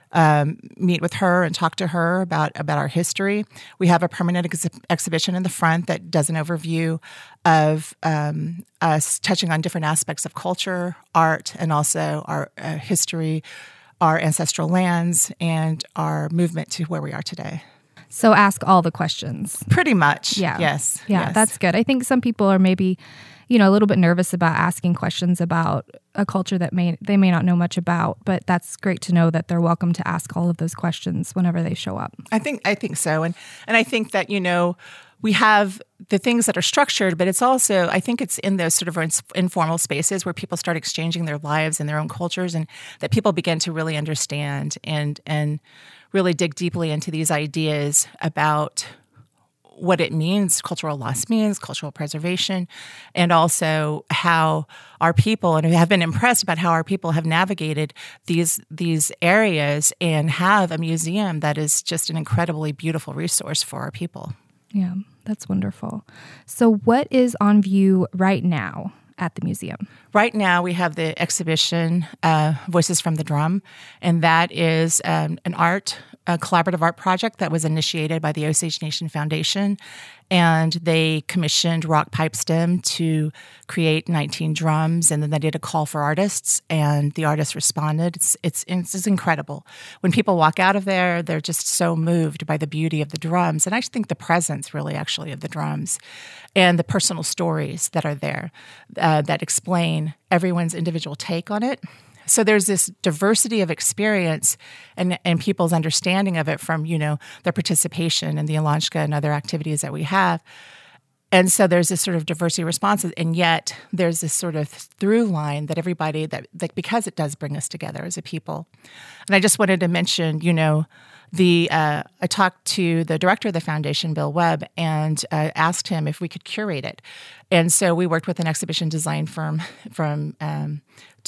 um, meet with her and talk to her about, about our history. We have a permanent ex- exhibition in the front that does an overview of um, us touching on different aspects of culture, art, and also our uh, history, our ancestral lands, and our movement to where we are today. So ask all the questions. Pretty much. Yeah. Yes. Yeah, yes. that's good. I think some people are maybe, you know, a little bit nervous about asking questions about a culture that may they may not know much about, but that's great to know that they're welcome to ask all of those questions whenever they show up. I think I think so. And and I think that, you know, we have the things that are structured, but it's also, I think it's in those sort of informal spaces where people start exchanging their lives and their own cultures, and that people begin to really understand and and really dig deeply into these ideas about what it means, cultural loss means, cultural preservation, and also how our people, and have been impressed about how our people have navigated these these areas and have a museum that is just an incredibly beautiful resource for our people. Yeah, that's wonderful. So what is on view right now at the museum? Right now, we have the exhibition, uh, Voices from the Drum, and that is um, an art, a collaborative art project that was initiated by the Osage Nation Foundation, and they commissioned Rock Pipestem to create nineteen drums, and then they did a call for artists, and the artists responded. It's, it's, it's incredible. When people walk out of there, they're just so moved by the beauty of the drums, and I think the presence, really, actually, of the drums, and the personal stories that are there uh, that explain everyone's individual take on it. So there's this diversity of experience and, and people's understanding of it from, you know, their participation in the Elanchka and other activities that we have. And so there's this sort of diversity of responses, and yet there's this sort of through line that everybody, that, that because it does bring us together as a people. And I just wanted to mention, you know, the uh, I talked to the director of the foundation, Bill Webb, and uh, asked him if we could curate it. And so we worked with an exhibition design firm from um,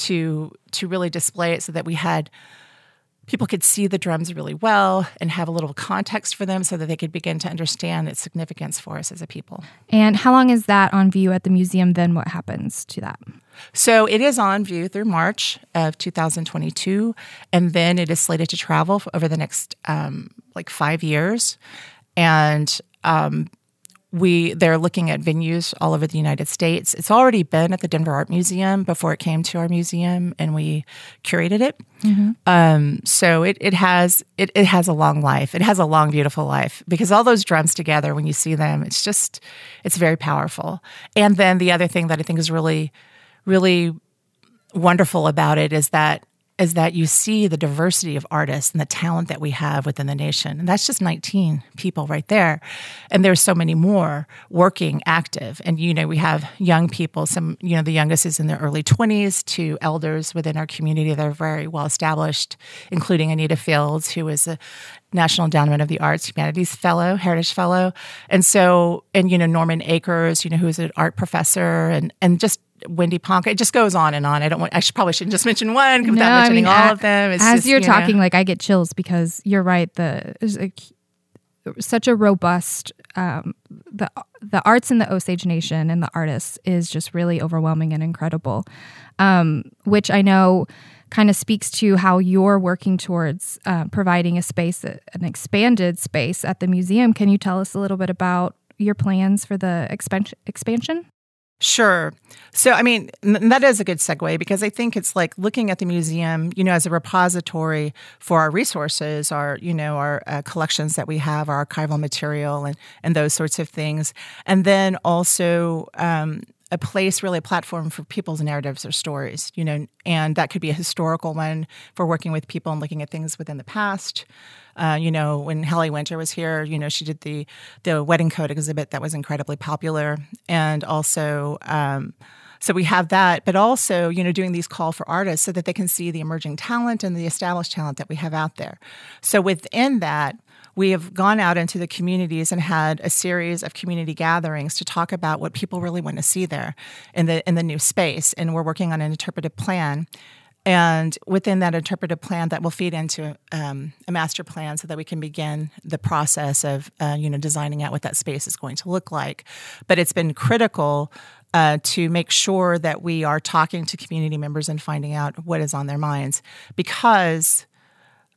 to to really display it so that we had people could see the drums really well and have a little context for them so that they could begin to understand its significance for us as a people. And how long is that on view at the museum? Then what happens to that? So it is on view through March of two thousand twenty-two, and then it is slated to travel over the next um, like five years. And um, we they're looking at venues all over the United States. It's already been at the Denver Art Museum before it came to our museum, and we curated it. Mm-hmm. Um, so it it has it, it has a long life. It has a long, beautiful life, because all those drums together, when you see them, it's just it's very powerful. And then the other thing that I think is really really wonderful about it is that is that you see the diversity of artists and the talent that we have within the nation. And that's just nineteen people right there. And there's so many more working, active. And, you know, we have young people, some, you know, the youngest is in their early twenties, to elders within our community that are very well established, including Anita Fields, who is a National Endowment of the Arts Humanities Fellow, Heritage Fellow. And so, and, you know, Norman Akers, you know, who's an art professor, and, and just Wendy Ponca. It just goes on and on. I don't want, I should probably shouldn't just mention one without no, mentioning I mean, all a, of them. It's as just, you're you talking, know. like I get chills, because you're right. The there's a, such a robust, um, the the arts in the Osage Nation and the artists is just really overwhelming and incredible, um, which I know kind of speaks to how you're working towards uh, providing a space, an expanded space at the museum. Can you tell us a little bit about your plans for the expansion? expansion? Sure. So, I mean, n- that is a good segue, because I think it's like looking at the museum, you know, as a repository for our resources, our, you know, our uh, collections that we have, our archival material, and, and those sorts of things. And then also um, a place, really a platform for people's narratives or stories, you know, and that could be a historical one for working with people and looking at things within the past. Uh, you know, when Hallie Winter was here, you know, she did the the wedding code exhibit that was incredibly popular. And also, um, so we have that, but also, you know, doing these call for artists so that they can see the emerging talent and the established talent that we have out there. So within that, we have gone out into the communities and had a series of community gatherings to talk about what people really want to see there in the in the new space. And we're working on an interpretive plan. And within that interpretive plan, that will feed into um, a master plan so that we can begin the process of, uh, you know, designing out what that space is going to look like. But it's been critical uh, to make sure that we are talking to community members and finding out what is on their minds, because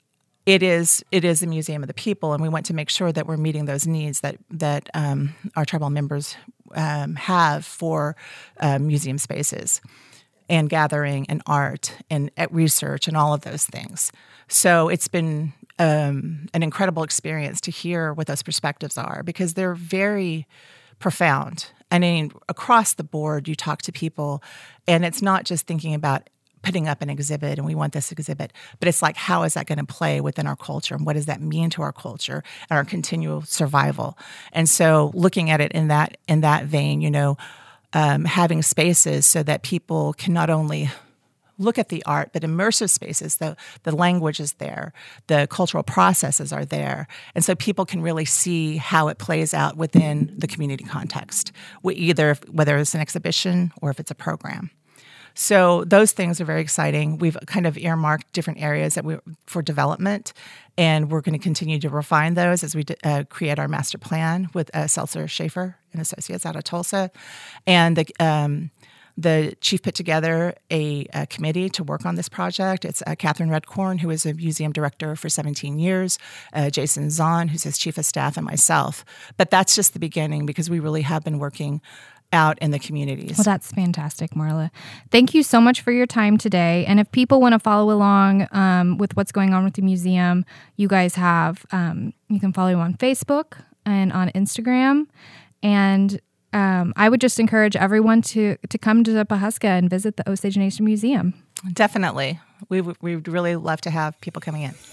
it is it is a museum of the people, and we want to make sure that we're meeting those needs that that um, our tribal members um, have for uh, museum spaces and gathering and art and uh, research and all of those things. So it's been um, an incredible experience to hear what those perspectives are, because they're very profound. I mean, across the board, you talk to people, and it's not just thinking about putting up an exhibit and we want this exhibit, but it's like, how is that going to play within our culture, and what does that mean to our culture and our continual survival? And so looking at it in that in that vein, you know, um, having spaces so that people can not only look at the art, but immersive spaces, the, the language is there, the cultural processes are there, and so people can really see how it plays out within the community context, either whether it's an exhibition or if it's a program. So those things are very exciting. We've kind of earmarked different areas that we for development, and we're going to continue to refine those as we uh, create our master plan with uh, Seltzer Schaefer and Associates out of Tulsa. And the um, the chief put together a, a committee to work on this project. It's uh, Catherine Redcorn, who is a museum director for seventeen years, uh, Jason Zahn, who's his chief of staff, and myself. But that's just the beginning, because we really have been working out in the communities. Well, that's fantastic, Marla. Thank you so much for your time today. And if people want to follow along um, with what's going on with the museum, you guys have, um, you can follow on Facebook and on Instagram. And um, I would just encourage everyone to to come to Pawhuska and visit the Osage Nation Museum. Definitely. We w- we would really love to have people coming in.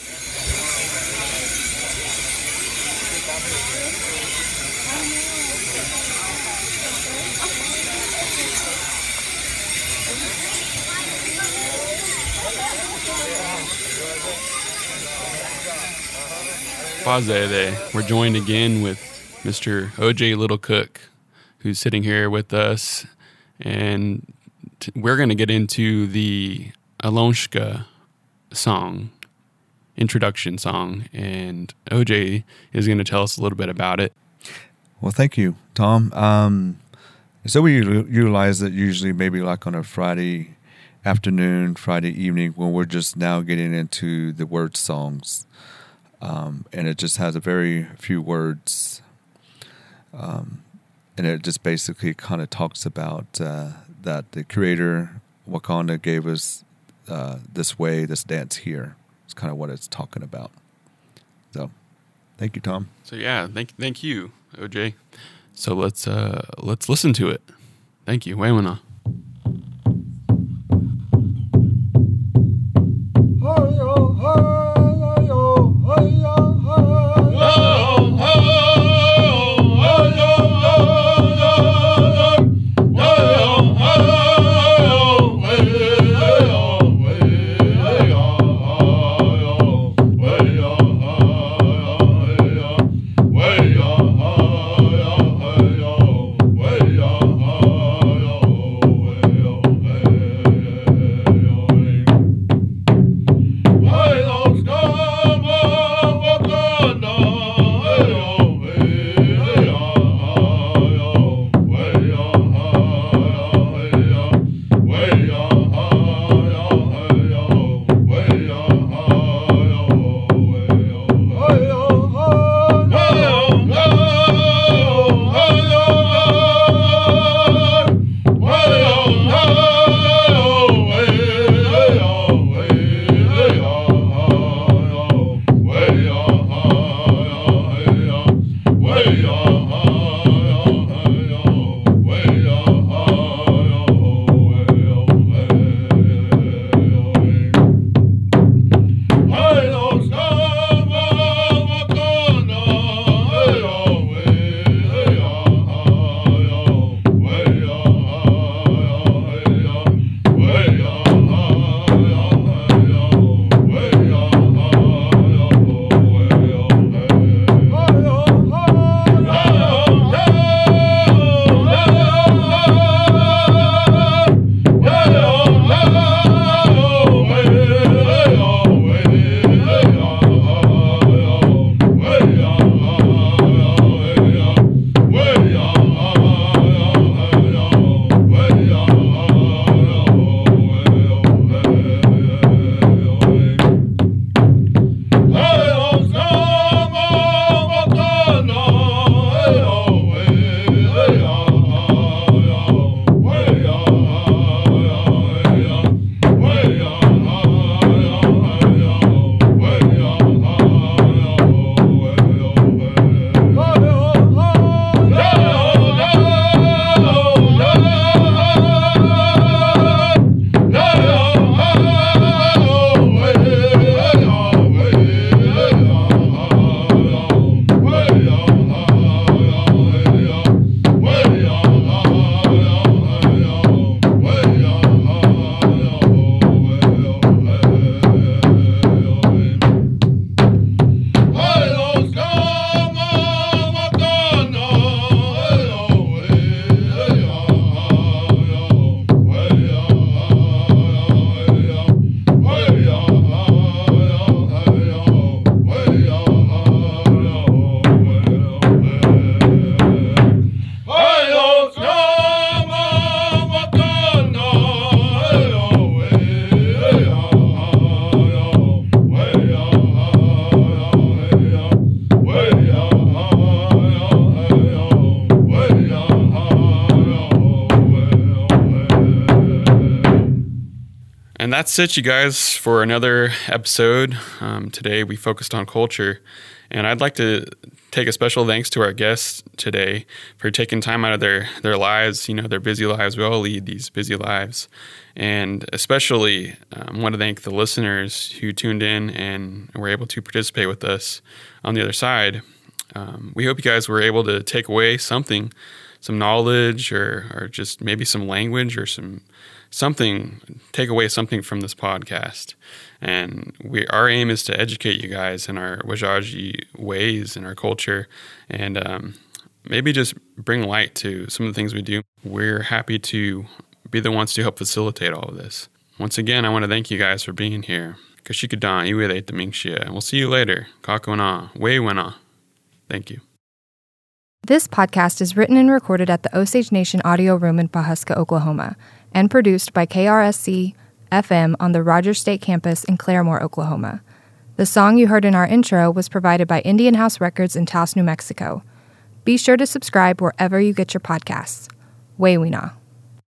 Pause there. We're joined again with Mister O J Little Cook, who's sitting here with us, and t- we're going to get into the Alonshka song, introduction song, and O J is going to tell us a little bit about it. Well, thank you, Tom. Um, so we u- utilize it usually maybe like on a Friday afternoon, Friday evening, when we're just now getting into the word songs. Um, and it just has a very few words, um, and it just basically kind of talks about uh, that the Creator, Wakanda, gave us uh, this way, this dance here. It's kind of what it's talking about. So, thank you, Tom. So yeah, thank thank you, O J. So let's uh, let's listen to it. Thank you. Waywana. Hey, And that's it, you guys, for another episode. Um, today we focused on culture. And I'd like to take a special thanks to our guests today for taking time out of their, their lives, you know, their busy lives. We all lead these busy lives. And especially um, want to thank the listeners who tuned in and were able to participate with us on the other side. Um, we hope you guys were able to take away something, some knowledge or, or just maybe some language or some something, take away something from this podcast. And we, our aim is to educate you guys in our Wajaji ways and our culture, and um, maybe just bring light to some of the things we do. We're happy to be the ones to help facilitate all of this. Once again, I want to thank you guys for being here. Kashikadan, iwe tamingshia. We'll see you later. Kakona, weiwana. Thank you. This podcast is written and recorded at the Osage Nation Audio Room in Pawhuska, Oklahoma, and produced by K R S C F M on the Rogers State Campus in Claremore, Oklahoma. The song you heard in our intro was provided by Indian House Records in Taos, New Mexico. Be sure to subscribe wherever you get your podcasts. Weiwina.